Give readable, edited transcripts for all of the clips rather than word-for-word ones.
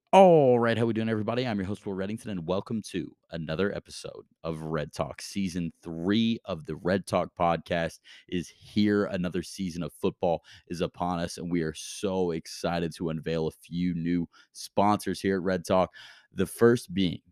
All right, how we doing, everybody? I'm your host, Will Reddington, and welcome to another episode of Red Talk. Season 3 of the Red Talk podcast is here. Another season of football is upon us, and we are so excited to unveil a few new sponsors here at Red Talk. The first being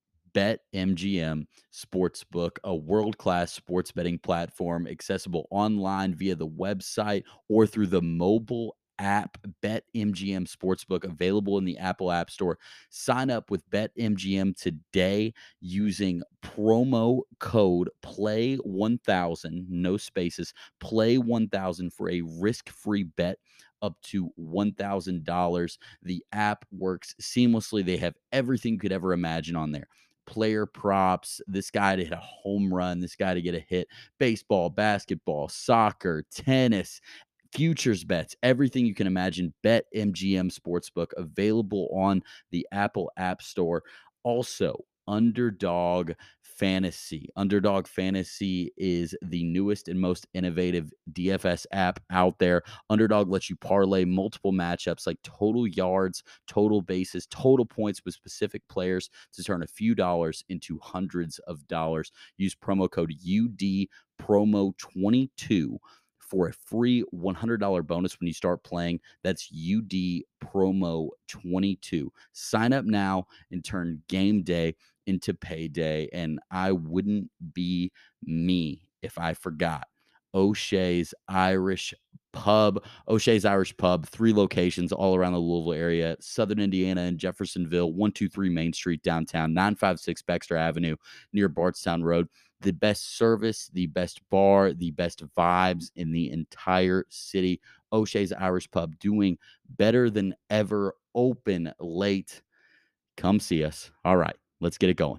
BetMGM Sportsbook, a world-class sports betting platform accessible online via the website or through the mobile app. BetMGM Sportsbook available in the Apple App Store. Sign up with BetMGM today using promo code PLAY1000, no spaces, PLAY1000 for a risk-free bet up to $1,000. The app works seamlessly. They have everything you could ever imagine on there: player props, this guy to hit a home run, this guy to get a hit, baseball, basketball, soccer, tennis, futures bets, everything you can imagine. BetMGM Sportsbook available on the Apple App Store. Also, Underdog Fantasy. Underdog Fantasy is the newest and most innovative DFS app out there. Underdog lets you parlay multiple matchups like total yards, total bases, total points with specific players to turn a few dollars into hundreds of dollars. Use promo code UD promo 22 for a free $100 bonus when you start playing. That's UD promo 22. Sign up now and turn game day into payday. And I wouldn't be me if I forgot O'Shea's Irish Pub. O'Shea's Irish Pub, 3 locations all around the Louisville area: Southern Indiana and Jeffersonville, 123 Main Street downtown, 956 Baxter Avenue near Bardstown Road. The best service, the best bar, the best vibes in the entire city. O'Shea's Irish Pub, doing better than ever, open late. Come see us. All right, let's get it going.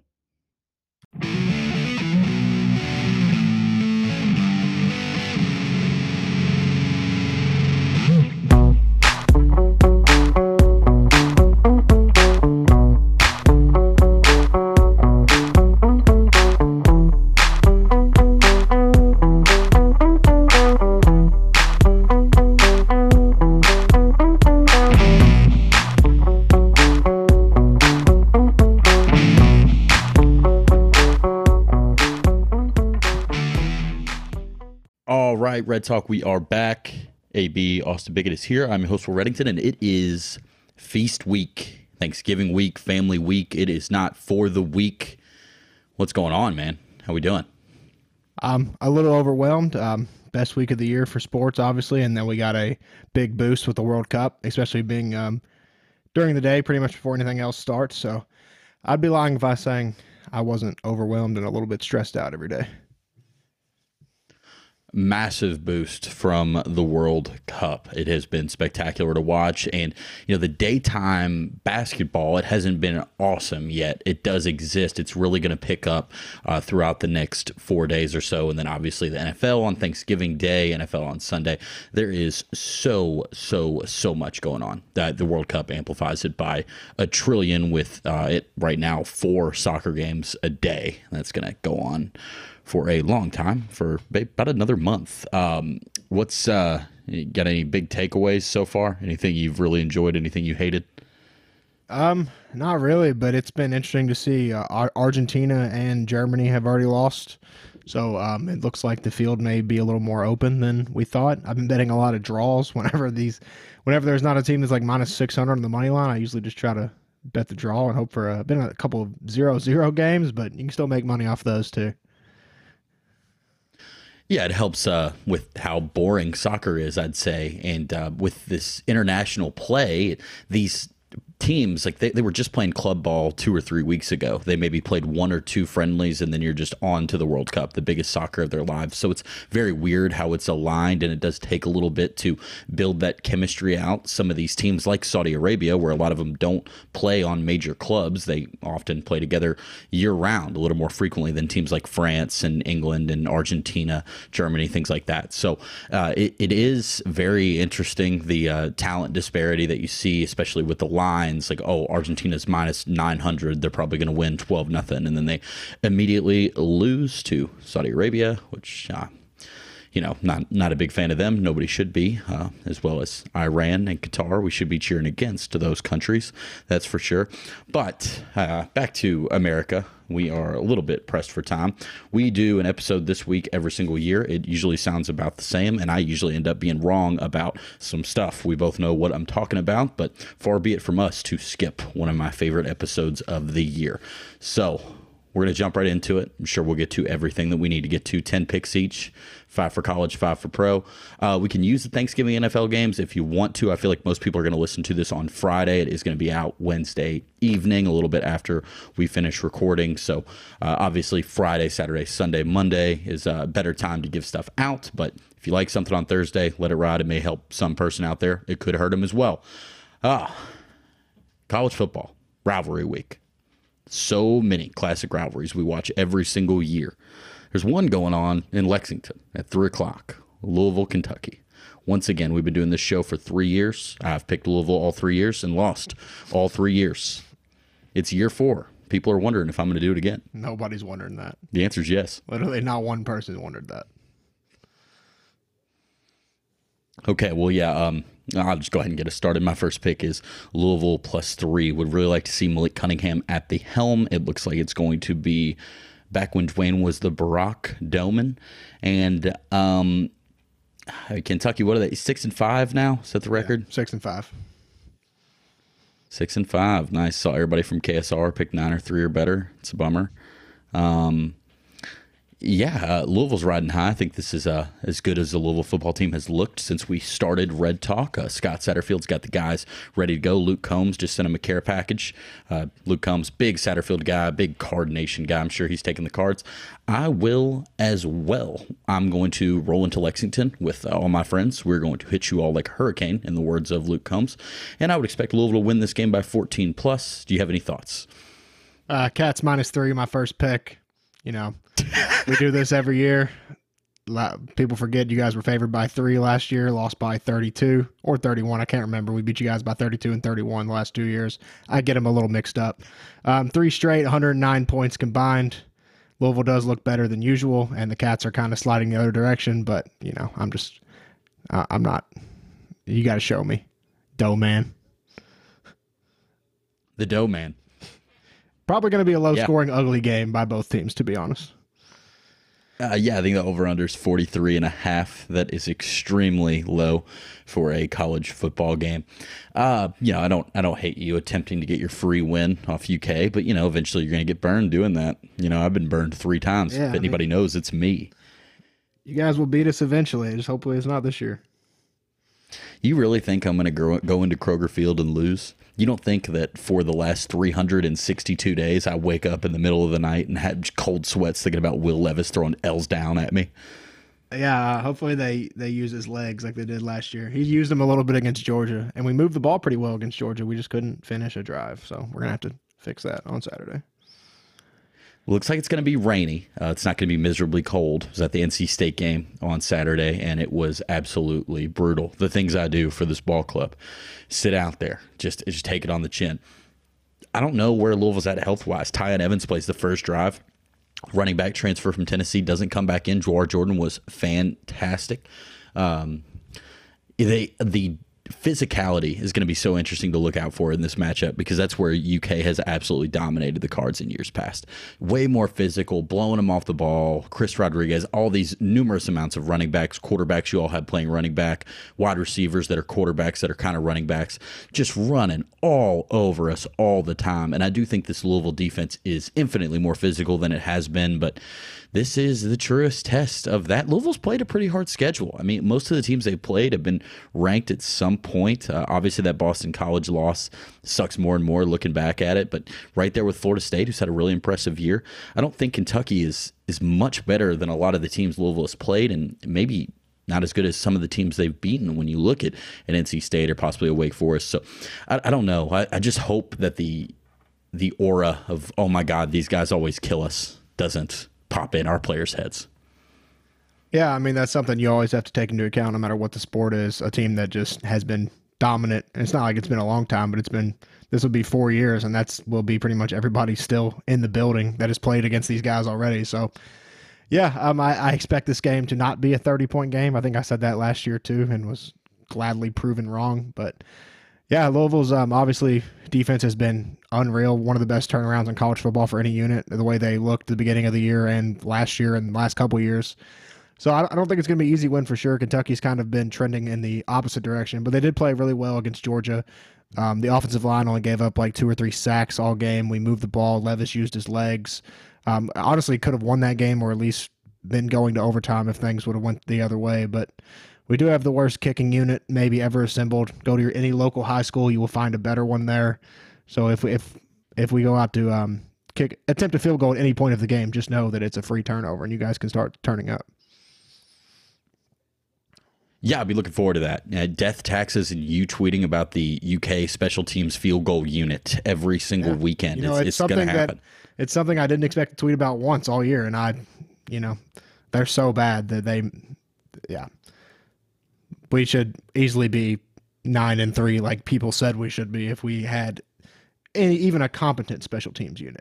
All right, Red Talk, we are back. AB Austin Biggett is here. I'm your host, Will Reddington, and it is feast week, Thanksgiving week, family week. It is not for the week. What's going on, man? How we doing? I'm a little overwhelmed. Best week of the year for sports, obviously, and then we got a big boost with the World Cup, especially being during the day, pretty much before anything else starts. So I'd be lying if I sang I wasn't overwhelmed and a little bit stressed out every day. Massive boost from the World Cup. It has been spectacular to watch. And, the daytime basketball, it hasn't been awesome yet. It does exist. It's really going to pick up throughout the next 4 days or so. And then obviously the NFL on Thanksgiving Day, NFL on Sunday. There is so much going on that the World Cup amplifies it by a trillion, with it right now 4 soccer games a day. That's going to go on for a long time, for about another month. What's you got any big takeaways so far? Anything you've really enjoyed? Anything you hated? Not really, but it's been interesting to see Argentina and Germany have already lost. So it looks like the field may be a little more open than we thought. I've been betting a lot of draws whenever there's not a team that's like minus 600 on the money line. I usually just try to bet the draw and hope for been a couple of 0-0 games, but you can still make money off those too. Yeah, it helps with how boring soccer is, I'd say. And with this international play, these teams, like they were just playing club ball 2 or 3 weeks ago. They maybe played 1 or 2 friendlies, and then you're just on to the World Cup, the biggest soccer of their lives. So it's very weird how it's aligned, and it does take a little bit to build that chemistry out. Some of these teams like Saudi Arabia, where a lot of them don't play on major clubs, they often play together year round a little more frequently than teams like France and England and Argentina, Germany, things like that. So it is very interesting, the talent disparity that you see, especially with the lines. Like, oh, Argentina's minus 900, they're probably going to win 12-0, and then they immediately lose to Saudi Arabia, which not a big fan of them. Nobody should be, as well as Iran and Qatar. We should be cheering against those countries, that's for sure. But back to America. We are a little bit pressed for time. We do an episode this week every single year. It usually sounds about the same, and I usually end up being wrong about some stuff. We both know what I'm talking about, but far be it from us to skip one of my favorite episodes of the year. So we're going to jump right into it. I'm sure we'll get to everything that we need to get to. 10 picks each, 5 for college, 5 for pro. We can use the Thanksgiving NFL games if you want to. I feel like most people are going to listen to this on Friday. It is going to be out Wednesday evening, a little bit after we finish recording. So obviously Friday, Saturday, Sunday, Monday is a better time to give stuff out. But if you like something on Thursday, let it ride. It may help some person out there. It could hurt them as well. College football, rivalry week. So many classic rivalries we watch every single year. There's one going on in Lexington at 3 o'clock, Louisville, Kentucky. Once again, we've been doing this show for 3 years. I've picked Louisville all 3 years and lost all 3 years. It's year 4. People are wondering if I'm going to do it again. Nobody's wondering that. The answer is yes. Literally not one person wondered that. Okay, well, yeah, I'll just go ahead and get us started. My first pick is Louisville +3. Would really like to see Malik Cunningham at the helm. It looks like it's going to be back when Dwayne was the Barack Doman. And Kentucky, what are they? 6-5 now? Is that the record? Yeah, 6-5. 6-5. Nice. Saw everybody from KSR pick 9 or 3 or better. It's a bummer. Louisville's riding high. I think this is as good as the Louisville football team has looked since we started Red Talk. Scott Satterfield's got the guys ready to go. Luke Combs just sent him a care package. Luke Combs, big Satterfield guy, big Card Nation guy. I'm sure he's taking the cards. I will as well. I'm going to roll into Lexington with all my friends. We're going to hit you all like a hurricane, in the words of Luke Combs. And I would expect Louisville to win this game by 14+. Do you have any thoughts? Cats -3, my first pick. We do this every year. People forget you guys were favored by 3 last year, lost by 32 or 31. I can't remember. We beat you guys by 32 and 31 the last 2 years. I get them a little mixed up. 3 straight, 109 points combined. Louisville does look better than usual, and the Cats are kind of sliding the other direction, but, I'm not. You got to show me. Dough man. The Dough man. Probably going to be a low-scoring, ugly game by both teams, to be honest. I think the over-under is 43.5. That is extremely low for a college football game. I don't hate you attempting to get your free win off UK, but eventually you're going to get burned doing that. I've been burned 3 times. If anybody knows, it's me. You guys will beat us eventually. Just hopefully it's not this year. You really think I'm going to go into Kroger Field and lose? You don't think that for the last 362 days, I wake up in the middle of the night and have cold sweats thinking about Will Levis throwing L's down at me? Yeah, hopefully they use his legs like they did last year. He used them a little bit against Georgia, and we moved the ball pretty well against Georgia. We just couldn't finish a drive, so we're going to have to fix that on Saturday. Looks like it's going to be rainy. It's not going to be miserably cold. I was at the NC State game on Saturday, and it was absolutely brutal. The things I do for this ball club. Sit out there. Just take it on the chin. I don't know where Louisville's at health-wise. Tyon Evans plays the first drive. Running back transfer from Tennessee doesn't come back in. Jawar Jordan was fantastic. The physicality is going to be so interesting to look out for in this matchup because that's where UK has absolutely dominated the Cards in years past. Way more physical, blowing them off the ball. Chris Rodriguez, all these numerous amounts of running backs, quarterbacks you all have playing running back, wide receivers that are quarterbacks that are kind of running backs, just running all over us all the time. And I do think this Louisville defense is infinitely more physical than it has been, but this is the truest test of that. Louisville's played a pretty hard schedule. I mean, most of the teams they've played have been ranked at some point. Obviously, that Boston College loss sucks more and more looking back at it, but right there with Florida State, who's had a really impressive year. I don't think Kentucky is much better than a lot of the teams Louisville has played, and maybe not as good as some of the teams they've beaten when you look at an NC State or possibly a Wake Forest. So I don't know. I just hope that the aura of, oh my God, these guys always kill us, doesn't pop in our players' heads. Yeah, I mean, that's something you always have to take into account no matter what the sport is. A team that just has been dominant. And it's not like it's been a long time, but this will be 4 years, and will be pretty much everybody still in the building that has played against these guys already. So Yeah, I expect this game to not be a 30-point game. I think I said that last year too, and was gladly proven wrong. But yeah, Louisville's obviously defense has been unreal. One of the best turnarounds in college football for any unit. The way they looked at the beginning of the year and last year and the last couple of years. So I don't think it's going to be an easy win for sure. Kentucky's kind of been trending in the opposite direction, but they did play really well against Georgia. The offensive line only gave up like 2 or 3 sacks all game. We moved the ball. Levis used his legs. Honestly, could have won that game or at least been going to overtime if things would have went the other way. But we do have the worst kicking unit maybe ever assembled. Go to any local high school, you will find a better one there. So if we go out to attempt a field goal at any point of the game, just know that it's a free turnover and you guys can start turning up. Yeah, I'll be looking forward to that. Death taxes and you tweeting about the UK special teams field goal unit every single weekend. It's going to happen. It's something I didn't expect to tweet about once all year, and they're so bad that we should easily be 9-3 like people said we should be if we had even a competent special teams unit.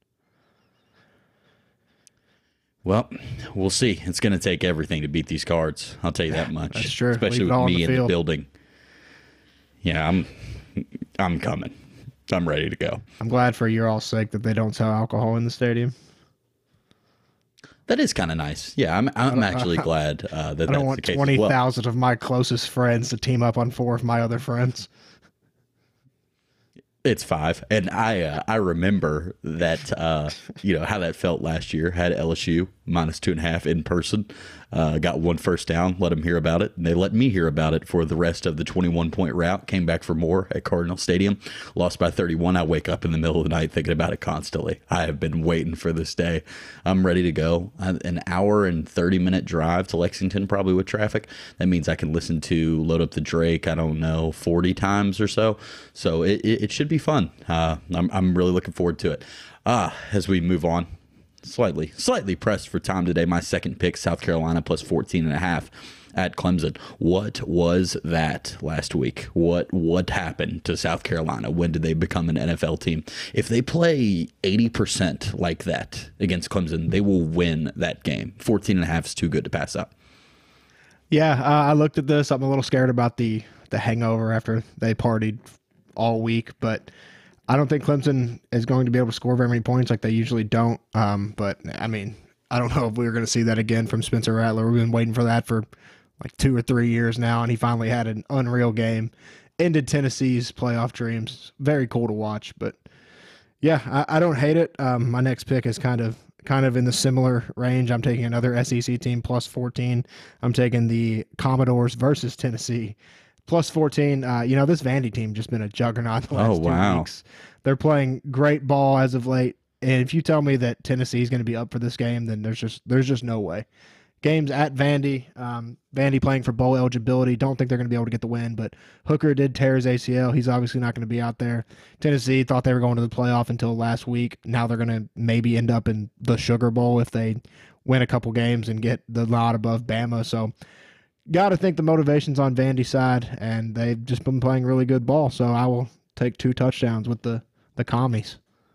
Well, we'll see. It's going to take everything to beat these Cards. I'll tell you that much. That's true. Especially with me in the building. Yeah, I'm coming. I'm ready to go. I'm glad for your all's sake that they don't sell alcohol in the stadium. That is kind of nice. Yeah, I'm actually glad that that's the case. I don't want 20,000 of my closest friends to team up on 4 of my other friends. It's 5, and I remember that how that felt last year. Had LSU -2.5 in person, got 1 first down. Let them hear about it, and they let me hear about it for the rest of the 21-point route. Came back for more at Cardinal Stadium, lost by 31. I wake up in the middle of the night thinking about it constantly. I have been waiting for this day. I'm ready to go. An hour and 30-minute drive to Lexington, probably with traffic. That means I can listen to Load Up the Drake, I don't know, 40 times or so. So it should be fun. I'm really looking forward to it. As we move on, slightly pressed for time today. My second pick, South Carolina plus 14.5 at Clemson. What was that last week? What happened to South Carolina? When did they become an NFL team? If they play 80% like that against Clemson, they will win that game. 14.5 is too good to pass up. Yeah, I looked at this. I'm a little scared about the hangover after they partied all week, but I don't think Clemson is going to be able to score very many points like they usually don't. But I mean, I don't know if we're going to see that again from Spencer Rattler. We've been waiting for that for like 2 or 3 years now, and he finally had an unreal game. Ended Tennessee's playoff dreams. Very cool to watch, but yeah, I don't hate it. My next pick is kind of in the similar range. I'm taking another SEC team plus 14. I'm taking the Commodores versus Tennessee. Plus 14. This Vandy team just been a juggernaut the last 2 weeks. They're playing great ball as of late. And if you tell me that Tennessee is going to be up for this game, then there's just no way. Games at Vandy. Vandy playing for bowl eligibility. Don't think they're going to be able to get the win, but Hooker did tear his ACL. He's obviously not going to be out there. Tennessee thought they were going to the playoff until last week. Now they're going to maybe end up in the Sugar Bowl if they win a couple games and get the nod above Bama. So got to think the motivation's on Vandy's side, and they've just been playing really good ball. So I will take 2 touchdowns with the Commies.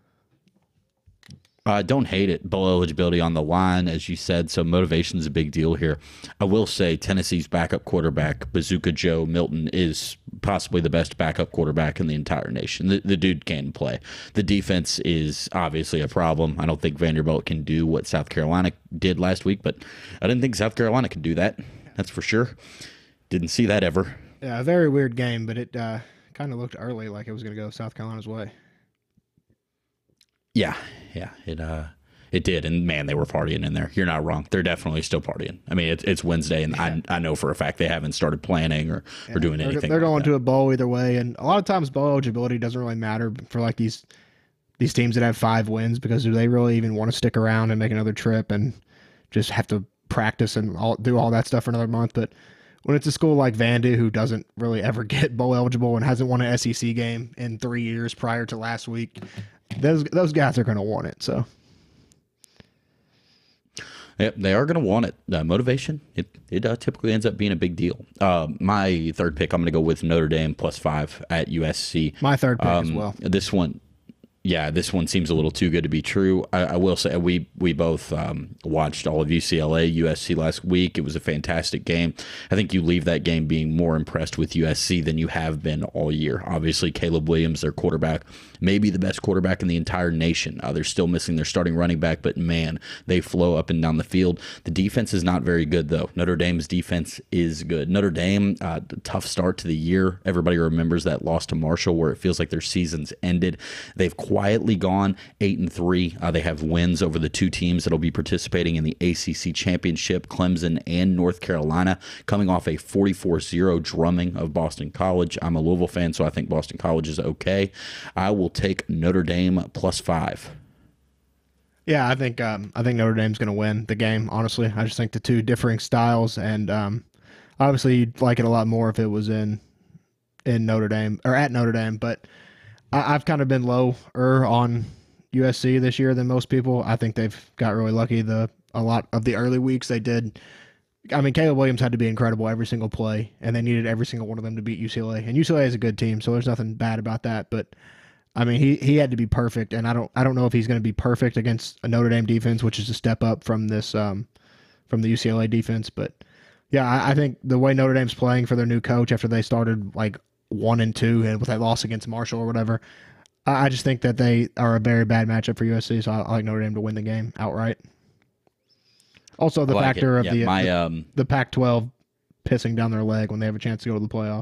Don't hate it. Bowl eligibility on the line, as you said, so motivation is a big deal here. I will say Tennessee's backup quarterback, Bazooka Joe Milton, is possibly the best backup quarterback in the entire nation. The dude can play. The defense is obviously a problem. I don't think Vanderbilt can do what South Carolina did last week, but I didn't think South Carolina could do that. That's for sure. Didn't see that ever. Yeah, a very weird game, but it kind of looked early like it was going to go South Carolina's way. Yeah, it did, and man, they were partying in there. You're not wrong. They're definitely still partying. I mean, it's Wednesday, and yeah. I know for a fact they haven't started planning or doing anything. They're going to a bowl either way, and a lot of times bowl eligibility doesn't really matter for like these teams that have 5 wins, because do they really even want to stick around and make another trip and just have to practice and do all that stuff for another month? But when it's a school like Vandy, who doesn't really ever get bowl eligible and hasn't won an SEC game in 3 years prior to last week, those guys are going to want it. So, yep, they are going to want it. Motivation, it typically ends up being a big deal. My third pick, I'm going to go with Notre Dame plus 5 at USC. My third pick as well. This one, Yeah, this one seems a little too good to be true. I will say we both watched all of UCLA USC last week. It was a fantastic game. I think you leave that game being more impressed with USC than you have been all year. Obviously, Caleb Williams, their quarterback, maybe the best quarterback in the entire nation. They're still missing their starting running back, but man, they flow up and down the field. The defense is not very good, though. Notre Dame's defense is good. Notre Dame, tough start to the year. Everybody remembers that loss to Marshall where it feels like their season's ended. They've quietly gone 8-3. They have wins over the two teams that'll be participating in the ACC championship, Clemson and North Carolina, coming off a 44-0 drumming of Boston College. I'm a Louisville fan, so I think Boston College is okay. I will take Notre Dame +5. Yeah, I think Notre Dame's going to win the game. Honestly, I just think the two differing styles, and obviously you'd like it a lot more if it was in Notre Dame or at Notre Dame, but I've kind of been lower on USC this year than most people. I think they've got really lucky. A lot of the early weeks they did. I mean, Caleb Williams had to be incredible every single play, and they needed every single one of them to beat UCLA. And UCLA is a good team, so there's nothing bad about that. But I mean, he had to be perfect, and I don't know if he's going to be perfect against a Notre Dame defense, which is a step up from this from the UCLA defense. But yeah, I think the way Notre Dame's playing for their new coach after they started like 1-2 and with that loss against Marshall or whatever, I just think that they are a very bad matchup for USC. So I like Notre Dame to win the game outright. Also, the factor of the Pac-12 pissing down their leg when they have a chance to go to the playoff.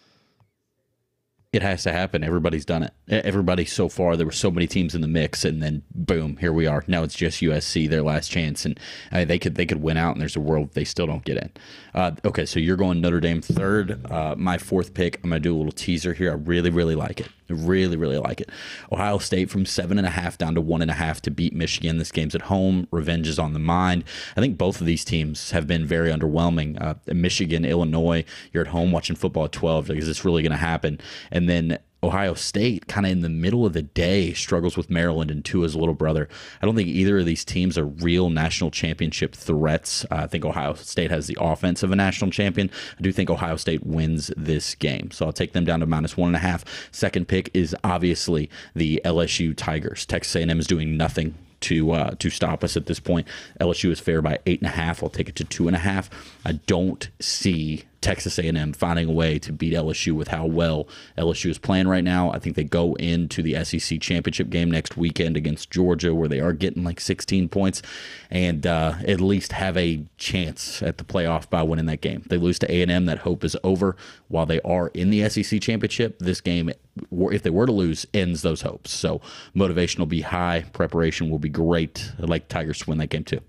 It has to happen. Everybody's done it. Everybody so far, there were so many teams in the mix, and then boom, here we are. Now it's just USC, their last chance, and they could win out, and there's a world they still don't get in. Okay, so you're going Notre Dame third. My fourth pick, I'm going to do a little teaser here. I really, really like it. I really, really like it. Ohio State from 7.5 down to 1.5 to beat Michigan. This game's at home. Revenge is on the mind. I think both of these teams have been very underwhelming. Michigan, Illinois, you're at home watching football at 12. Like, is this really going to happen? And then Ohio State, kind of in the middle of the day, struggles with Maryland and Tua's little brother. I don't think either of these teams are real national championship threats. I think Ohio State has the offense of a national champion. I do think Ohio State wins this game, so I'll take them down to -1.5. Second pick is obviously the LSU Tigers. Texas A&M is doing nothing to stop us at this point. LSU is fair by 8.5. I'll take it to 2.5. I don't see Texas A&M finding a way to beat LSU with how well LSU is playing right now. I think they go into the SEC championship game next weekend against Georgia, where they are getting like 16 points, and at least have a chance at the playoff by winning that game. They lose to A&M, that hope is over. While they are in the SEC championship, this game, if they were to lose, ends those hopes. So motivation will be high, preparation will be great. I'd like Tigers to win that game too.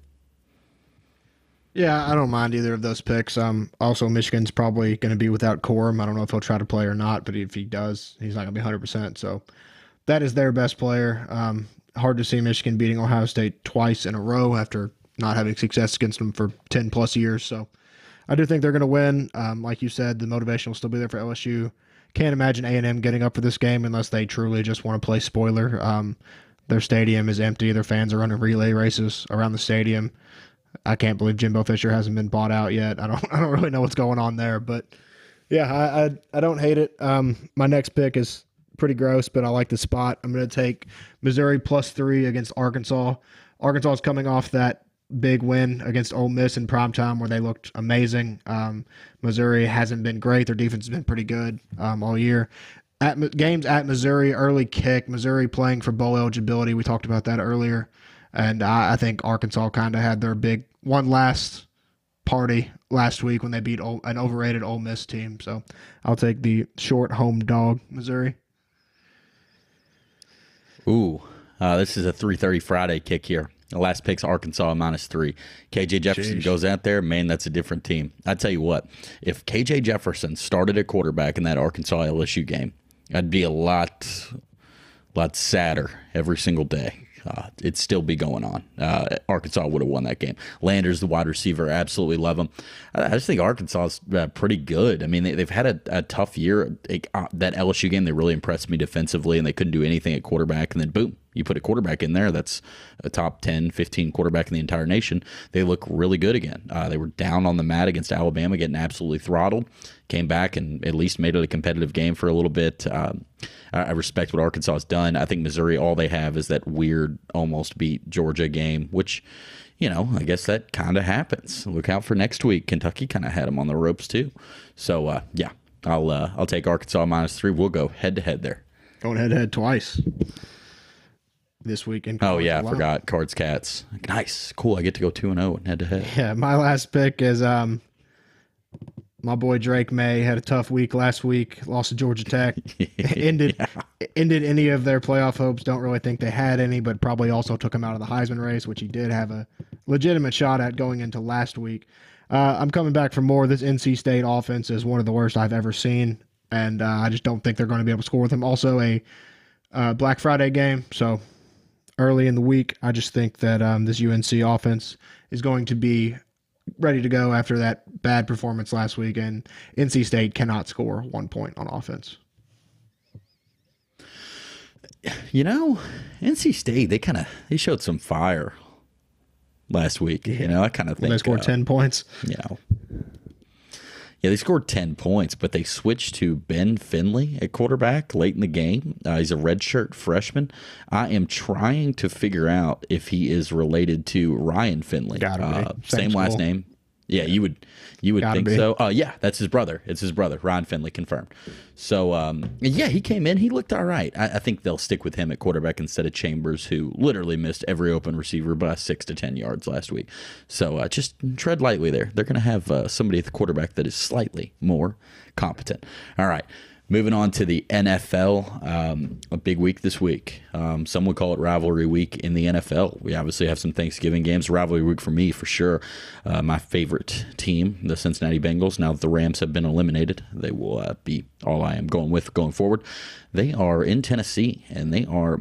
Yeah, I don't mind either of those picks. Also, Michigan's probably going to be without Corum. I don't know if he'll try to play or not, but if he does, he's not going to be 100%. So that is their best player. Hard to see Michigan beating Ohio State twice in a row after not having success against them for 10-plus years. So I do think they're going to win. Like you said, the motivation will still be there for LSU. Can't imagine A&M getting up for this game unless they truly just want to play spoiler. Their stadium is empty. Their fans are running relay races around the stadium. I can't believe Jimbo Fisher hasn't been bought out yet. I don't really know what's going on there, but yeah, I don't hate it. My next pick is pretty gross, but I like the spot. I'm going to take Missouri +3 against Arkansas. Arkansas is coming off that big win against Ole Miss in primetime where they looked amazing. Missouri hasn't been great. Their defense has been pretty good all year. Games at Missouri, early kick. Missouri playing for bowl eligibility. We talked about that earlier. And I think Arkansas kind of had their big one last party last week when they beat an overrated Ole Miss team. So I'll take the short home dog, Missouri. Ooh, this is a 3:30 Friday kick here. The last pick's Arkansas -3. KJ Jefferson goes out there, man, that's a different team. I tell you what, if KJ Jefferson started at quarterback in that Arkansas LSU game, I'd be a lot sadder every single day. It'd still be going on. Arkansas would have won that game. Landers, the wide receiver, absolutely love him. I just think Arkansas is pretty good. I mean, they've had a tough year. That LSU game, they really impressed me defensively, and they couldn't do anything at quarterback. And then, boom, You put a quarterback in there that's a top 10, 15 quarterback in the entire nation, they look really good again. They were down on the mat against Alabama, getting absolutely throttled, came back and at least made it a competitive game for a little bit. I respect what Arkansas has done. I think Missouri, all they have is that weird almost beat Georgia game, which, I guess that kind of happens. Look out for next week. Kentucky kind of had them on the ropes too. So, yeah, I'll take Arkansas -3. We'll go head-to-head there. Going head-to-head twice this weekend. Oh, yeah, I forgot. Cards, Cats. Nice. Cool. I get to go 2-0 and head-to-head. Yeah, my last pick is my boy Drake May had a tough week last week. Lost to Georgia Tech. Ended any of their playoff hopes. Don't really think they had any, but probably also took him out of the Heisman race, which he did have a legitimate shot at going into last week. I'm coming back for more. This NC State offense is one of the worst I've ever seen, and I just don't think they're going to be able to score with him. Also, a Black Friday game, so early in the week, I just think that this UNC offense is going to be ready to go after that bad performance last week, and NC State cannot score 1 point on offense. NC State, they showed some fire last week. I kind of think they scored 10 points. Yeah, they scored 10 points, but they switched to Ben Finley at quarterback late in the game. He's a redshirt freshman. I am trying to figure out if he is related to Ryan Finley. Gotta be. Same last name. Yeah, you would think so. Yeah, that's his brother. It's his brother, Ryan Finley, confirmed. So, yeah, he came in. He looked all right. I think they'll stick with him at quarterback instead of Chambers, who literally missed every open receiver by 6 to 10 yards last week. So just tread lightly there. They're going to have somebody at the quarterback that is slightly more competent. All right. Moving on to the NFL, a big week this week. Some would call it rivalry week in the NFL. We obviously have some Thanksgiving games. Rivalry week for me, for sure. My favorite team, the Cincinnati Bengals, now that the Rams have been eliminated, they will be all I am going with going forward. They are in Tennessee, and they are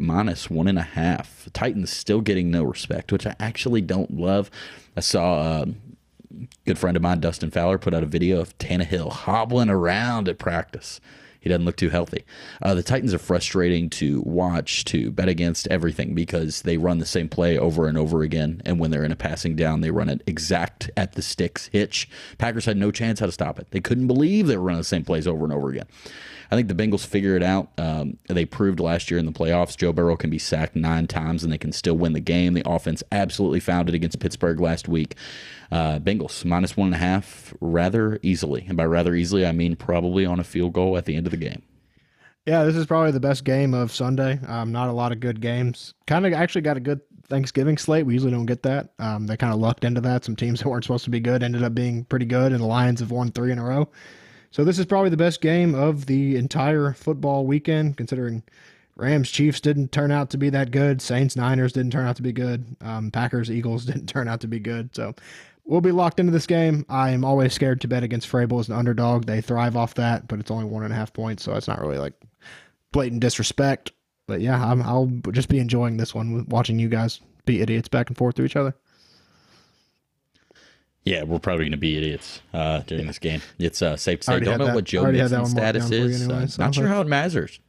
-1.5. Titans still getting no respect, which I actually don't love. I saw good friend of mine, Dustin Fowler, put out a video of Tannehill hobbling around at practice. He doesn't look too healthy. The Titans are frustrating to watch, to bet against everything, because they run the same play over and over again, and when they're in a passing down, they run it exact at the sticks hitch. Packers had no chance how to stop it. They couldn't believe they were running the same plays over and over again. I think the Bengals figure it out. They proved last year in the playoffs Joe Burrow can be sacked 9 times and they can still win the game. The offense absolutely found it against Pittsburgh last week. Bengals -1.5 rather easily. And by rather easily, I mean probably on a field goal at the end of the game. Yeah, this is probably the best game of Sunday. Not a lot of good games. Kind of actually got a good Thanksgiving slate. We usually don't get that. They kind of lucked into that. Some teams that weren't supposed to be good ended up being pretty good, and the Lions have won 3 in a row. So this is probably the best game of the entire football weekend, considering Rams Chiefs didn't turn out to be that good. Saints Niners didn't turn out to be good. Packers Eagles didn't turn out to be good. So we'll be locked into this game. I am always scared to bet against Vrabel as an underdog. They thrive off that, but it's only 1.5 points, so it's not really like blatant disrespect. But yeah, I'll just be enjoying this one, watching you guys be idiots back and forth to each other. Yeah, we're probably going to be idiots during this game. It's safe to say. Don't know what Joe Mixon's status is. Anyway, not sure how it matters.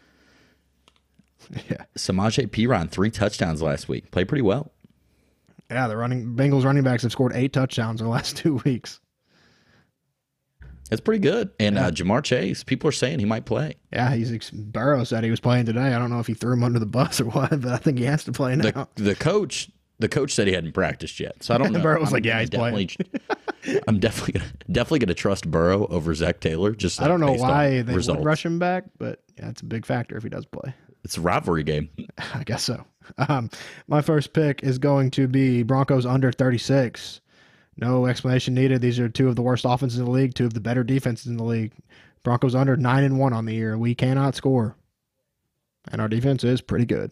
Yeah. Samaje Perine, 3 touchdowns last week. Played pretty well. Yeah, the Bengals running backs have scored 8 touchdowns in the last 2 weeks. That's pretty good. And Jamar Chase, people are saying he might play. Yeah, Burrow said he was playing today. I don't know if he threw him under the bus or what, but I think he has to play now. The coach said he hadn't practiced yet, so I don't know. Burrow was like, "Yeah, he's playing." I'm definitely gonna trust Burrow over Zach Taylor. Just I don't know why they would rush him back, but yeah, it's a big factor if he does play. It's a rivalry game. I guess so. My first pick is going to be Broncos under 36. No explanation needed. These are 2 of the worst offenses in the league, 2 of the better defenses in the league. Broncos under 9-1 on the year. We cannot score, and our defense is pretty good.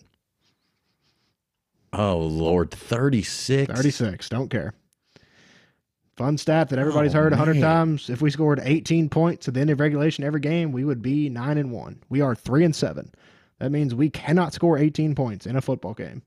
Oh, Lord, 36? 36, don't care. Fun stat that everybody's heard 100 times. If we scored 18 points at the end of regulation every game, we would be 9-1. We are 3-7. That means we cannot score 18 points in a football game.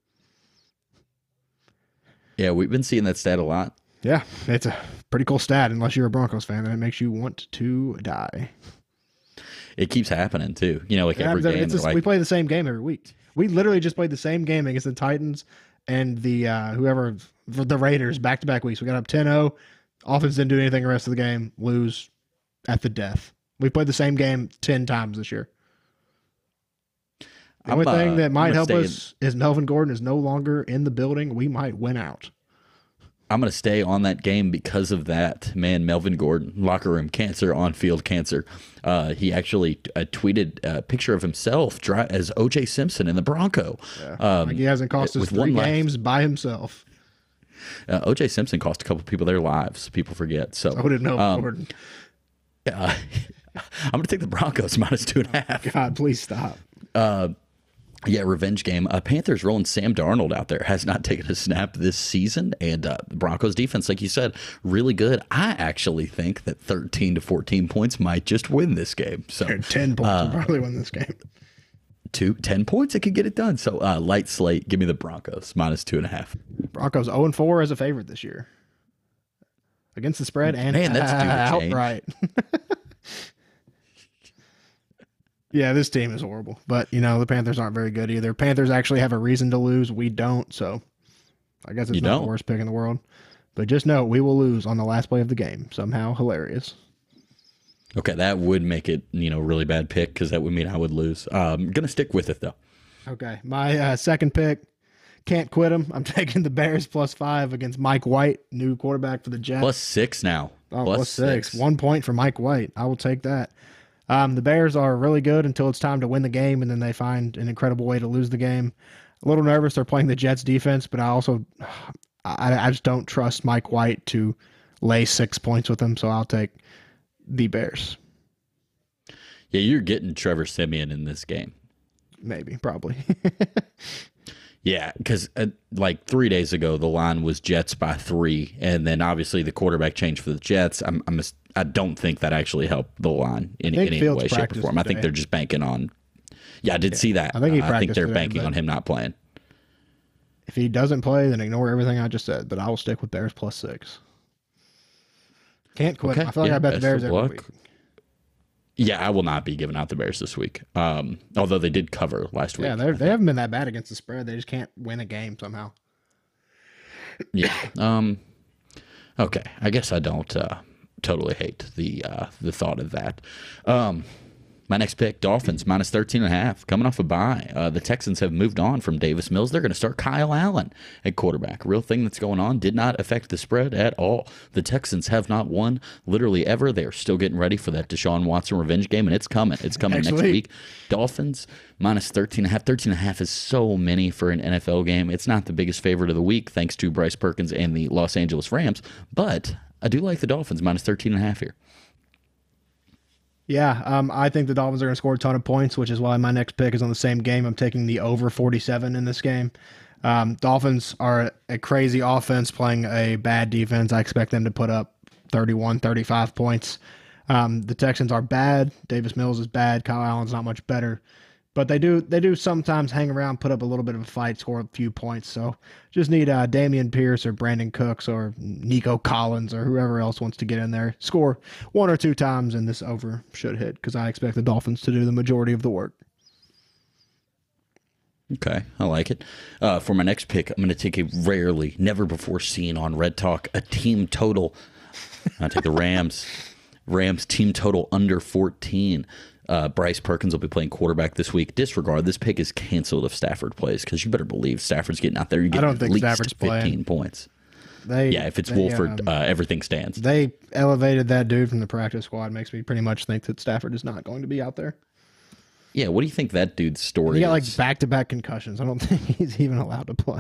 Yeah, we've been seeing that stat a lot. Yeah, it's a pretty cool stat unless you're a Broncos fan, and it makes you want to die. It keeps happening too. Like every game. We play the same game every week. We literally just played the same game against the Titans and the the Raiders back-to-back weeks. We got up 10-0. Offense didn't do anything the rest of the game. Lose at the death. We played the same game 10 times this year. The only thing that might help us is Melvin Gordon is no longer in the building. We might win out. I'm going to stay on that game because of that. Man, Melvin Gordon, locker room cancer, on-field cancer. He actually tweeted a picture of himself as O.J. Simpson in the Bronco. Yeah. He hasn't cost us 3 games by himself. O.J. Simpson cost a couple people their lives. People forget. So did Melvin Gordon. I'm going to take the Broncos minus 2.5. God, please stop. Yeah, revenge game. Panthers rolling Sam Darnold out there. Has not taken a snap this season. And the Broncos defense, like you said, really good. I actually think that 13 to 14 points might just win this game. So 10 points will probably win this game. 10 points, it could get it done. So light slate, give me the Broncos, minus 2.5. Broncos 0-4 as a favorite this year. Against the spread and man, that's outright. Yeah, this team is horrible. But, the Panthers aren't very good either. Panthers actually have a reason to lose. We don't, so I guess it's not the worst pick in the world. But just know, we will lose on the last play of the game. Somehow hilarious. Okay, that would make it, really bad pick because that would mean I would lose. I'm going to stick with it, though. Okay, my second pick, can't quit him. I'm taking the Bears +5 against Mike White, new quarterback for the Jets. +6 now. Oh, +6. 1 point for Mike White. I will take that. The Bears are really good until it's time to win the game, and then they find an incredible way to lose the game. A little nervous they're playing the Jets defense, but I just don't trust Mike White to lay 6 points with them, so I'll take the Bears. Yeah, you're getting Trevor Siemian in this game. Maybe, probably. Yeah, because 3 days ago, the line was Jets by 3, and then obviously the quarterback changed for the Jets. I don't think that actually helped the line in any way, shape, or form. I think they're just banking on. Yeah, I did see that. I think they're banking on him not playing. If he doesn't play, then ignore everything I just said. But I will stick with Bears +6. Can't quit. Okay. I feel like I bet the Bears every week. Yeah, I will not be giving out the Bears this week. Although they did cover last week. Yeah, they haven't been that bad against the spread. They just can't win a game somehow. Yeah. Okay. I guess I don't totally hate the thought of that. My next pick, Dolphins, minus 13.5, coming off a bye. The Texans have moved on from Davis Mills. They're going to start Kyle Allen at quarterback. Real thing that's going on. Did not affect the spread at all. The Texans have not won literally ever. They are still getting ready for that Deshaun Watson revenge game, and it's coming. It's coming next week. Dolphins, minus 13.5. 13.5 is so many for an NFL game. It's not the biggest favorite of the week, thanks to Bryce Perkins and the Los Angeles Rams, but I do like the Dolphins, minus 13.5 here. Yeah, I think the Dolphins are going to score a ton of points, which is why my next pick is on the same game. I'm taking the over 47 in this game. Dolphins are a crazy offense playing a bad defense. I expect them to put up 31, 35 points. The Texans are bad. Davis Mills is bad. Kyle Allen's not much better. But they do sometimes hang around, put up a little bit of a fight, score a few points. So just need Dameon Pierce or Brandon Cooks or Nico Collins or whoever else wants to get in there, score 1 or 2 times, and this over should hit because I expect the Dolphins to do the majority of the work. Okay, I like it. For my next pick, I'm going to take a rarely, never before seen on Red Talk, a team total. I'll take the Rams. Rams team total under 14. Bryce Perkins will be playing quarterback this week. Disregard. This pick is canceled if Stafford plays because you better believe Stafford's getting out there. You're getting at least Stafford's 15 playing. Points. If it's Wolford, everything stands. They elevated that dude from the practice squad. Makes me pretty much think that Stafford is not going to be out there. Yeah, what do you think that dude's story is? He got back-to-back concussions. I don't think he's even allowed to play.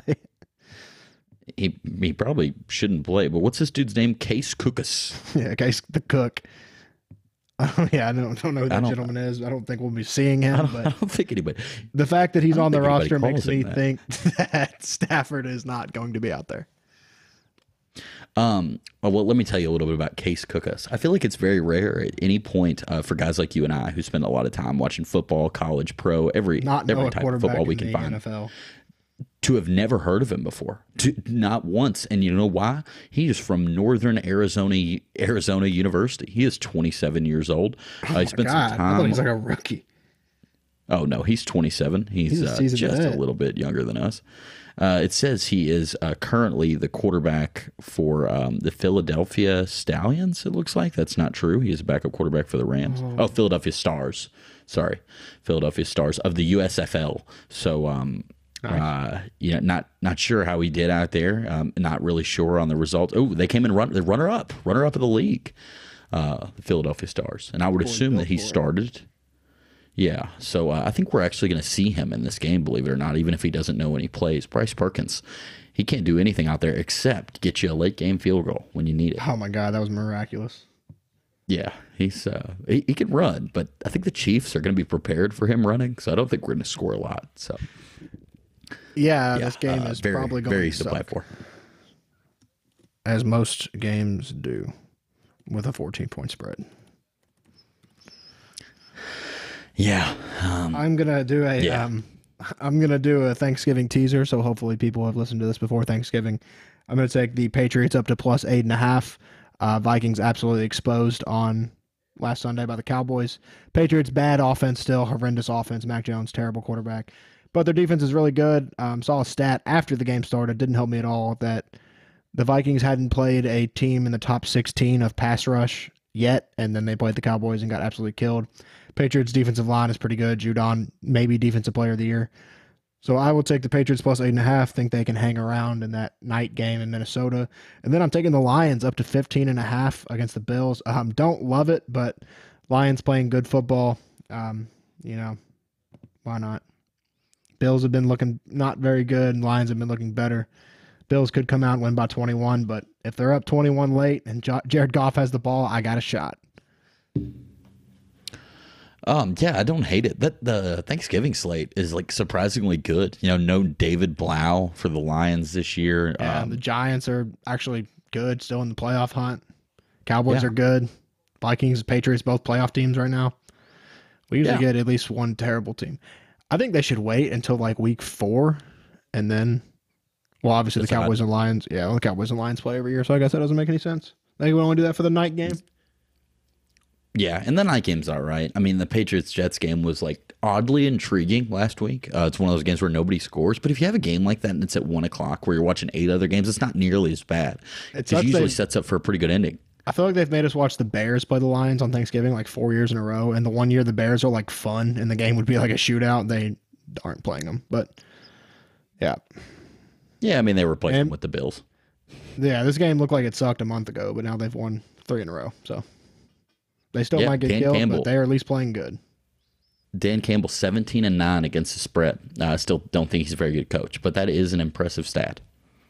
He probably shouldn't play, but what's this dude's name? Case Cookus. Yeah, Case the Cook. Yeah, I don't know who that gentleman is. I don't think we'll be seeing him. I don't think anybody. The fact that he's on the roster makes me think that Stafford is not going to be out there. Well, let me tell you a little bit about Case Cookus. I feel like it's very rare at any point for guys like you and I who spend a lot of time watching football, college, pro, every type of football we can find. NFL. to have never heard of him before, not once. And you know why? He is from Northern Arizona University. He is 27 years old. He spent some time. I thought he's like a rookie. Oh no, he's 27. He's just a little bit younger than us. It says he is currently the quarterback for the Philadelphia Stallions. It looks like that's not true. He is a backup quarterback for the Rams. Oh, Philadelphia Stars. Sorry, Philadelphia Stars of the USFL. So, not sure how he did out there. Not really sure on the results. Oh, they came in runner up of the league, the Philadelphia Stars, and I would assume that he started. Yeah, so I think we're actually going to see him in this game, believe it or not, even if he doesn't know when he plays. Bryce Perkins, he can't do anything out there except get you a late game field goal when you need it. Oh my God, that was miraculous. Yeah, he's he can run, but I think the Chiefs are going to be prepared for him running, so I don't think we're going to score a lot. So yeah, this game is probably going very to easy to play for, as most games do, with a 14-point spread. Yeah, I'm gonna do a Thanksgiving teaser. So hopefully people have listened to this before Thanksgiving. I'm gonna take the Patriots up to plus 8.5. Vikings absolutely exposed on last Sunday by the Cowboys. Patriots bad offense still, horrendous offense. Mac Jones terrible quarterback, but their defense is really good. Saw a stat after the game started, didn't help me at all, that the Vikings hadn't played a team in the top 16 of pass rush yet, and then they played the Cowboys and got absolutely killed. Patriots defensive line is pretty good. Judon, maybe defensive player of the year. So I will take the Patriots plus 8.5. Think they can hang around in that night game in Minnesota. And then I'm taking the Lions up to 15.5 against the Bills. Don't love it, but Lions playing good football. Why not? Bills have been looking not very good, and Lions have been looking better. Bills could come out and win by 21, but if they're up 21 late and Jared Goff has the ball, I got a shot. Yeah, I don't hate it. The Thanksgiving slate is like surprisingly good. No David Blau for the Lions this year. Yeah, the Giants are actually good, still in the playoff hunt. Cowboys are good. Vikings, Patriots, both playoff teams right now. We usually get at least one terrible team. I think they should wait until like week 4, and then, well, obviously the Cowboys and Lions. Yeah, the Cowboys and Lions play every year, so I guess that doesn't make any sense. They would only do that for the night game. Yeah, and the night game's all right. I mean, the Patriots-Jets game was like oddly intriguing last week. It's one of those games where nobody scores. But if you have a game like that and it's at 1 o'clock where you're watching 8 other games, it's not nearly as bad. It usually sets up for a pretty good ending. I feel like they've made us watch the Bears play the Lions on Thanksgiving like 4 years in a row. And the one year the Bears are like fun and the game would be like a shootout, they aren't playing them. But yeah. Yeah, I mean, they were playing with the Bills. Yeah, this game looked like it sucked a month ago, but now they've won 3 in a row. So they still might get killed, but they're at least playing good. Dan Campbell, 17-9 against the spread. I still don't think he's a very good coach, but that is an impressive stat.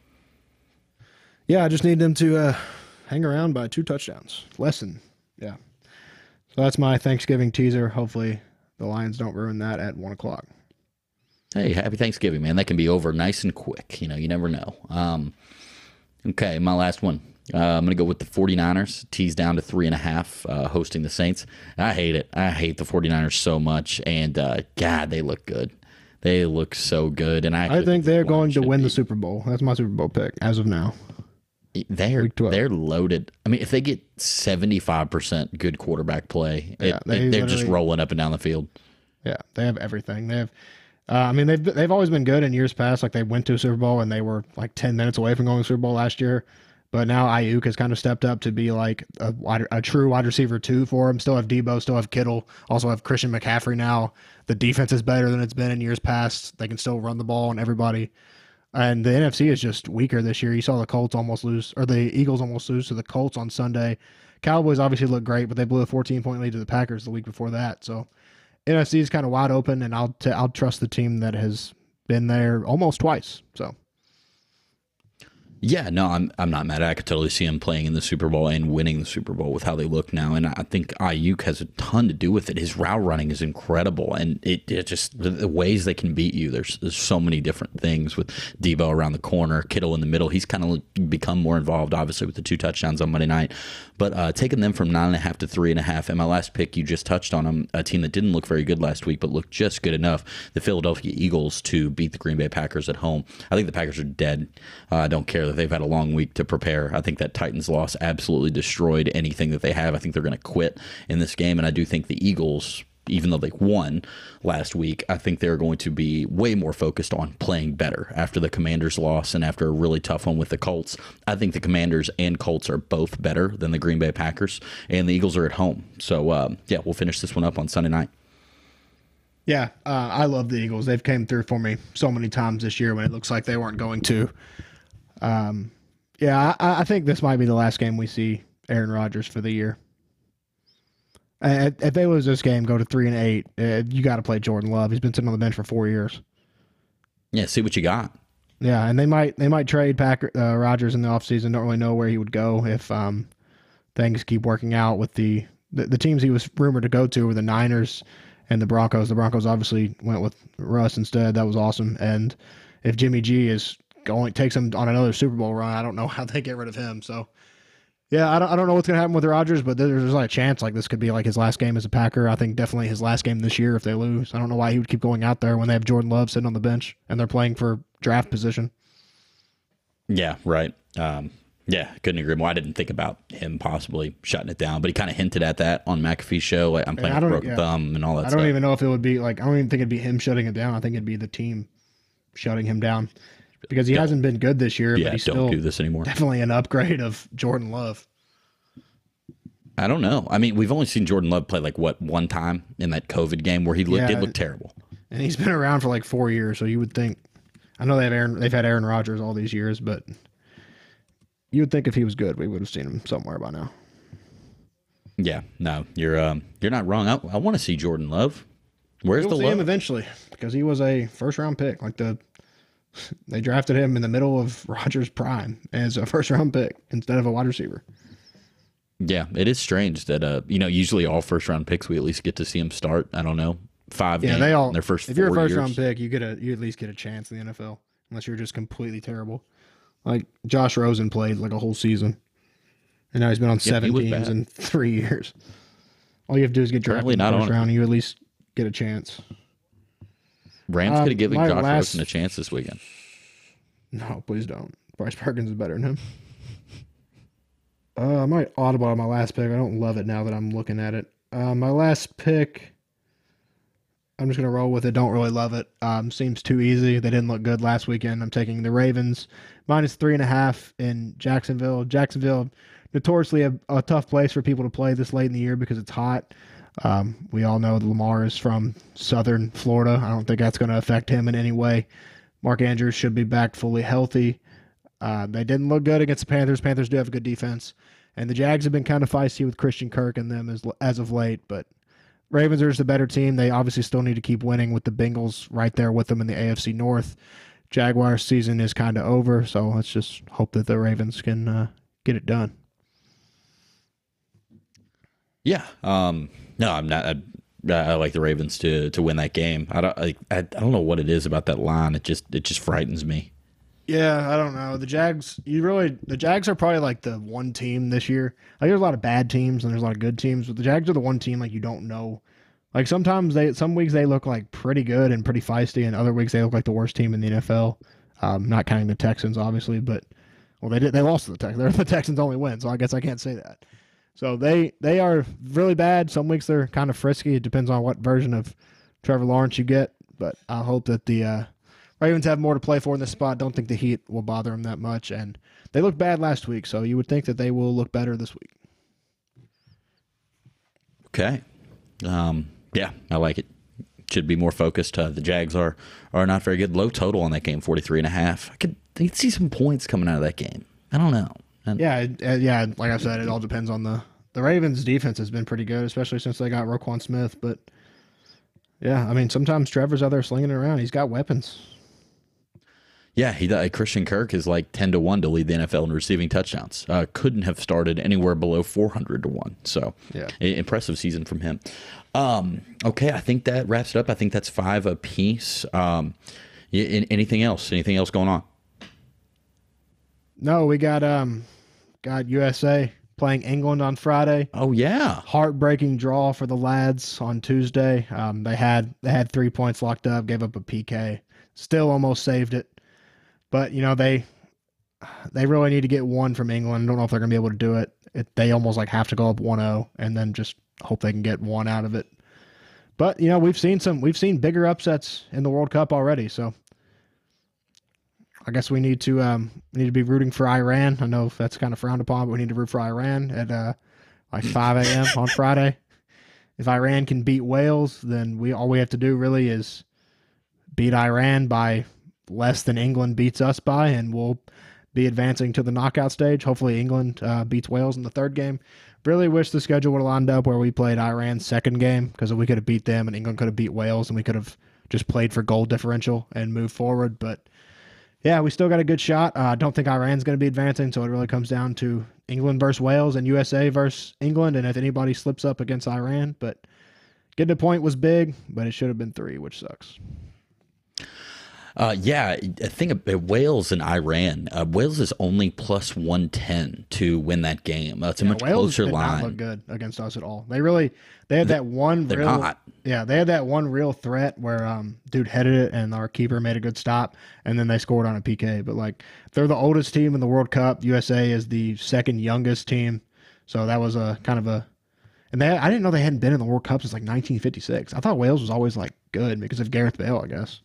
Yeah, I just need them to hang around by 2 touchdowns. Lesson. Yeah. So that's my Thanksgiving teaser. Hopefully the Lions don't ruin that at 1 o'clock. Hey, happy Thanksgiving, man. That can be over nice and quick. You never know. Okay, my last one. I'm going to go with the 49ers, tease down to 3.5, hosting the Saints. I hate it. I hate the 49ers so much, and God, they look good. They look so good, and I think they're going to win the Super Bowl. That's my Super Bowl pick as of now. They're loaded. I mean, if they get 75% good quarterback play, they're just rolling up and down the field. Yeah, they have everything. They have. They've always been good in years past. Like they went to a Super Bowl and they were like 10 minutes away from going to the Super Bowl last year. But now Ayuk has kind of stepped up to be like a true wide receiver 2 for him. Still have Debo, still have Kittle, also have Christian McCaffrey now. The defense is better than it's been in years past. They can still run the ball on everybody. And the NFC is just weaker this year. You saw the Colts almost lose, or the Eagles almost lose to the Colts on Sunday. Cowboys obviously look great, but they blew a 14-point lead to the Packers the week before that. So NFC is kind of wide open, and I'll trust the team that has been there almost twice. So. Yeah, no, I'm not mad. I could totally see him playing in the Super Bowl and winning the Super Bowl with how they look now. And I think Ayuk has a ton to do with it. His route running is incredible, and it just the ways they can beat you. There's so many different things with Debo around the corner, Kittle in the middle. He's kind of become more involved, obviously, with the 2 touchdowns on Monday night. But taking them from 9.5 to 3.5, and my last pick, you just touched on them, a team that didn't look very good last week, but looked just good enough. The Philadelphia Eagles to beat the Green Bay Packers at home. I think the Packers are dead. I don't care that they've had a long week to prepare. I think that Titans loss absolutely destroyed anything that they have. I think they're going to quit in this game, and I do think the Eagles, even though they won last week, I think they're going to be way more focused on playing better after the Commanders loss and after a really tough one with the Colts. I think the Commanders and Colts are both better than the Green Bay Packers, and the Eagles are at home. So, yeah, we'll finish this one up on Sunday night. Yeah, I love the Eagles. They've came through for me so many times this year when it looks like they weren't going to. Yeah, I think this might be the last game we see Aaron Rodgers for the year. If they lose this game, go to 3-8, you got to play Jordan Love. He's been sitting on the bench for 4 years. Yeah, see what you got. Yeah, and they might trade Rodgers in the offseason. Don't really know where he would go if things keep working out with the teams he was rumored to go to were the Niners and the Broncos. The Broncos obviously went with Russ instead. That was awesome. And if Jimmy G takes him on another Super Bowl run, I don't know how they get rid of him. So yeah, I don't know what's gonna happen with Rodgers, but there's like a chance like this could be like his last game as a Packer. I think definitely his last game this year if they lose. I don't know why he would keep going out there when they have Jordan Love sitting on the bench and they're playing for draft position. Yeah, right. Yeah, couldn't agree more. I didn't think about him possibly shutting it down, but he kind of hinted at that on McAfee's show. Like, I'm playing with a broken thumb and all that stuff. I don't even know if it would be like, I don't even think it'd be him shutting it down. I think it'd be the team shutting him down because he hasn't been good this year. Yeah, but he's don't still do this anymore. Definitely an upgrade of Jordan Love. I don't know. I mean, we've only seen Jordan Love play like one time in that COVID game where he did look terrible. And he's been around for like 4 years, so you would think. I know they've had Aaron Rodgers all these years, but you would think if he was good, we would have seen him somewhere by now. Yeah, no, you're not wrong. I want to see Jordan Love. Where's the love? We'll see him eventually because he was a first-round pick. They drafted him in the middle of Rodgers' prime as a first-round pick instead of a wide receiver. Yeah, it is strange that usually all first-round picks we at least get to see him start. I don't know, 5 games in their first 4 years. If you're a first-round pick, you at least get a chance in the NFL unless you're just completely terrible. Like Josh Rosen played like a whole season, and now he's been on 7 teams in 3 years. All you have to do is get drafted in the first round, and you at least get a chance. Rams could have given Josh Rosen a chance this weekend. No, please don't. Bryce Perkins is better than him. I might audible on my last pick. I don't love it now that I'm looking at it. My last pick, I'm just going to roll with it. Don't really love it. Seems too easy. They didn't look good last weekend. I'm taking the Ravens -3.5 in Jacksonville. Jacksonville, notoriously a tough place for people to play this late in the year because it's hot. We all know that Lamar is from southern Florida. I don't think that's going to affect him in any way. Mark Andrews should be back fully healthy. They didn't look good against the Panthers. Panthers do have a good defense. And the Jags have been kind of feisty with Christian Kirk and them as of late. But Ravens are just a better team. They obviously still need to keep winning with the Bengals right there with them in the AFC North. Jaguars season is kind of over, so let's just hope that the Ravens can get it done. Yeah. No, I'm not. I like the Ravens to win that game. I don't know what it is about that line. It just frightens me. Yeah, I don't know. The Jags are probably like the one team this year. Like there's a lot of bad teams and there's a lot of good teams, but the Jags are the one team like you don't know. Like some weeks they look like pretty good and pretty feisty, and other weeks they look like the worst team in the NFL. Not counting the Texans, obviously, but they lost to the Texans. They're the Texans' only win, so I guess I can't say that. So they are really bad. Some weeks they're kind of frisky. It depends on what version of Trevor Lawrence you get, but I hope that the Ravens have more to play for in this spot. Don't think the Heat will bother them that much, and they looked bad last week, so you would think that they will look better this week. Okay. Yeah, I like it. Should be more focused. The Jags are not very good. Low total on that game, 43.5. I could see some points coming out of that game. I don't know. Yeah. Like I said, it all depends on the Ravens' defense has been pretty good, especially since they got Roquan Smith. But yeah, I mean, sometimes Trevor's out there slinging it around. He's got weapons. Yeah, Christian Kirk is like 10-1 to lead the NFL in receiving touchdowns. Couldn't have started anywhere below 400-1. So, Yeah. Impressive season from him. Okay, I think that wraps it up. I think that's 5 apiece. Anything else? Anything else going on? No, we got USA playing England on Friday. Oh yeah, Heartbreaking draw for the lads on Tuesday. They had 3 points locked up, gave up a PK, still almost saved it. But they really need to get one from England. I don't know if they're gonna be able to do it. They almost like have to go up 1-0 and then just hope they can get one out of it. But we've seen bigger upsets in the World Cup already, so I guess we need to be rooting for Iran. I know that's kind of frowned upon, but we need to root for Iran at like 5 a.m. on Friday. If Iran can beat Wales, then all we have to do really is beat Iran by less than England beats us by, and we'll be advancing to the knockout stage. Hopefully England beats Wales in the third game. Really wish the schedule would have lined up where we played Iran's second game, because we could have beat them and England could have beat Wales, and we could have just played for goal differential and moved forward. But yeah, we still got a good shot. I don't think Iran's going to be advancing, so it really comes down to England versus Wales and USA versus England, and if anybody slips up against Iran. But getting a point was big, but it should have been 3, which sucks. Yeah, I think Wales and Iran. Wales is only plus 110 to win that game. It's a much Wales closer did line. not look good against us at all. They had that one. They're real, not. Yeah, they had that one real threat where dude headed it and our keeper made a good stop, and then they scored on a PK. But like, they're the oldest team in the World Cup. USA is the second youngest team, so that was a kind of a. And I didn't know they hadn't been in the World Cup since like 1956. I thought Wales was always like good because of Gareth Bale, I guess.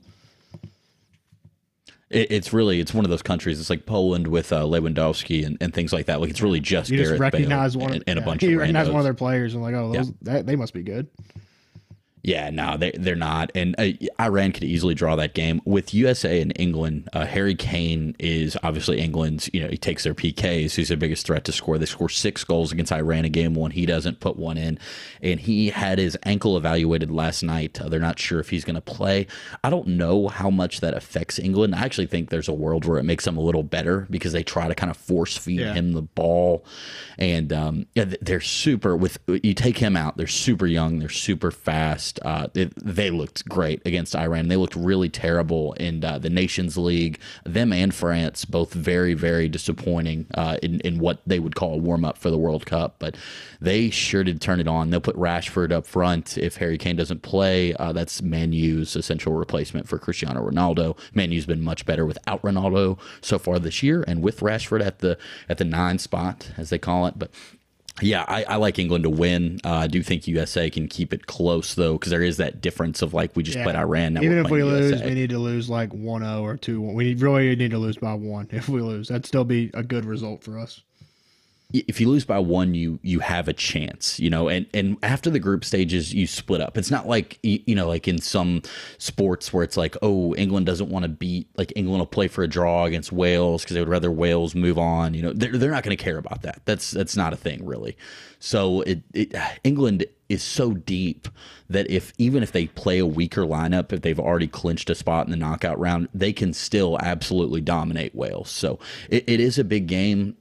It's one of those countries. It's like Poland with Lewandowski and things like that. Like, it's really just You Gareth just recognize Bale one and a bunch of you recognize randos. one of their players and like, oh, they must be good. Yeah, no, they're not. And Iran could easily draw that game. With USA and England, Harry Kane is obviously England's, he takes their PKs. He's their biggest threat to score. They score 6 goals against Iran in game 1. He doesn't put one in. And he had his ankle evaluated last night. They're not sure if he's going to play. I don't know how much that affects England. I actually think there's a world where it makes them a little better because they try to kind of force feed him the ball. And they're super, you take him out, they're super young, they're super fast. They looked great against Iran. They looked really terrible in the Nations League. Them and France, both very, very disappointing in what they would call a warm-up for the World Cup. But they sure did turn it on. They'll put Rashford up front if Harry Kane doesn't play. That's Man U's essential replacement for Cristiano Ronaldo. Man U's been much better without Ronaldo so far this year, and with Rashford at the 9 spot, as they call it. But yeah, I like England to win. I do think USA can keep it close, though, because there is that difference of like, we just played Iran. Now even if we lose, USA. we need to lose like 1-0 or 2-1. We really need to lose by 1 if we lose. That'd still be a good result for us. If you lose by 1, you have a chance, and after the group stages, you split up. It's not like, like in some sports where it's like, oh, England doesn't want to beat, like England will play for a draw against Wales because they would rather Wales move on. They're not going to care about that. That's not a thing, really. So England is so deep that even if they play a weaker lineup, if they've already clinched a spot in the knockout round, they can still absolutely dominate Wales. So it is a big game.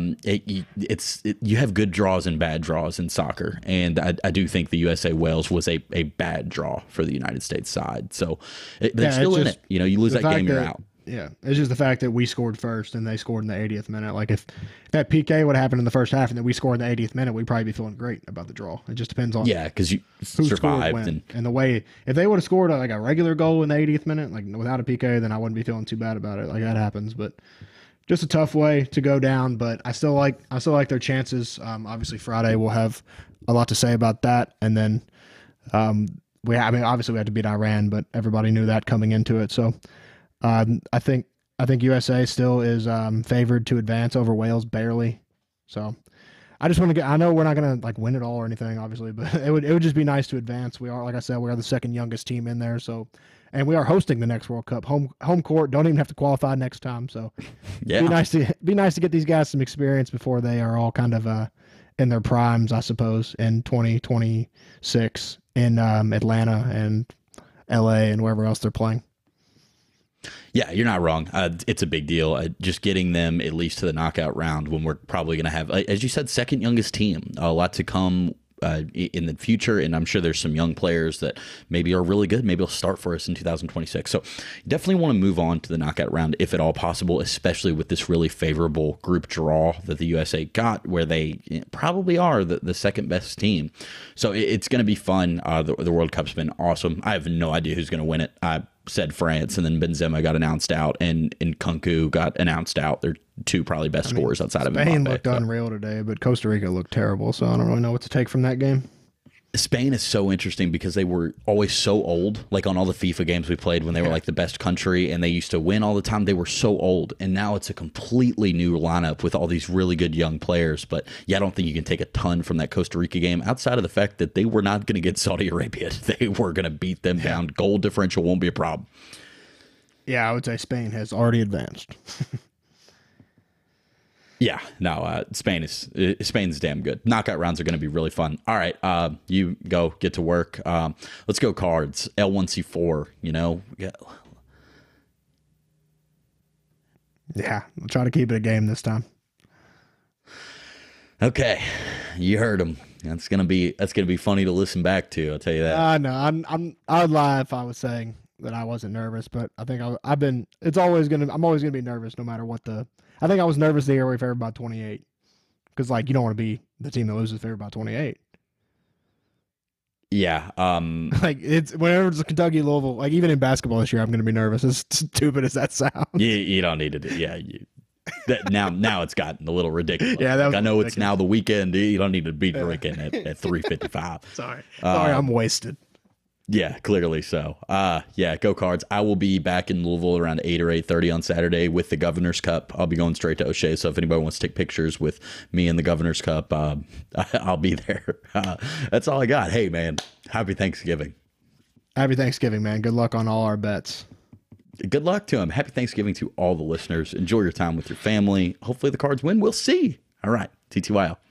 You have good draws and bad draws in soccer, and I do think the USA-Wales was a bad draw for the United States side. So they're still in it. You lose that game, you're out. Yeah, it's just the fact that we scored first and they scored in the 80th minute. Like, if that PK would have happened in the first half and then we scored in the 80th minute, we'd probably be feeling great about the draw. It just depends on because you who survived scored and the way. If they would have scored like a regular goal in the 80th minute, like without a PK, then I wouldn't be feeling too bad about it. Like, that happens, but just a tough way to go down. But I still like their chances. Obviously Friday we'll have a lot to say about that, and then obviously we had to beat Iran, but everybody knew that coming into it. So I think USA still is favored to advance over Wales barely. So I just want to I know we're not gonna like win it all or anything, obviously, but it would just be nice to advance. We are, like I said, we are the second youngest team in there. So, and we are hosting the next World Cup, home court. Don't even have to qualify next time. So be nice to get these guys some experience before they are all kind of in their primes, I suppose, in 2026 in Atlanta and LA and wherever else they're playing. Yeah, you're not wrong. It's a big deal. Just getting them at least to the knockout round when we're probably going to have, as you said, second youngest team. A lot to come in the future, and I'm sure there's some young players that maybe are really good. Maybe they'll start for us in 2026. So definitely want to move on to the knockout round if at all possible, especially with this really favorable group draw that the USA got, where they probably are the second best team. So it's going to be fun. The World Cup's been awesome. I have no idea who's going to win it. I said France, and then Benzema got announced out, and Kunku got announced out. They're two probably best scorers outside of Mbappe. Spain looked unreal today, but Costa Rica looked terrible, so I don't really know what to take from that game. Spain is so interesting because they were always so old. Like on all the FIFA games we played when they were like the best country and they used to win all the time, they were so old. And now it's a completely new lineup with all these really good young players. But yeah, I don't think you can take a ton from that Costa Rica game outside of the fact that they were not going to get Saudi Arabia. They were going to beat them down. Goal differential won't be a problem. Yeah, I would say Spain has already advanced. Yeah, no, Spain's damn good. Knockout rounds are going to be really fun. All right, you go get to work. Let's go cards. L1C4, Yeah, I'll try to keep it a game this time. Okay, you heard him. That's gonna be funny to listen back to. I'll tell you that. No, I would lie if I was saying that I wasn't nervous, but I think I've been. I'm always gonna be nervous no matter what the. I think I was nervous the year we favored by 28, because you don't want to be the team that loses favored by 28. Yeah. It's whenever it's a Kentucky Louisville, even in basketball this year, I'm gonna be nervous. As stupid as that sounds. You don't need to do. Yeah. Now it's gotten a little ridiculous. Yeah, I know ridiculous. It's now the weekend. You don't need to be drinking at 3:55. Sorry, I'm wasted. Yeah, clearly so. Yeah, go Cards. I will be back in Louisville around 8 or 8:30 on Saturday with the Governor's Cup. I'll be going straight to O'Shea, so if anybody wants to take pictures with me in the Governor's Cup, I'll be there. That's all I got. Hey, man, happy Thanksgiving. Happy Thanksgiving, man. Good luck on all our bets. Good luck to him. Happy Thanksgiving to all the listeners. Enjoy your time with your family. Hopefully the Cards win. We'll see. All right, TTYL.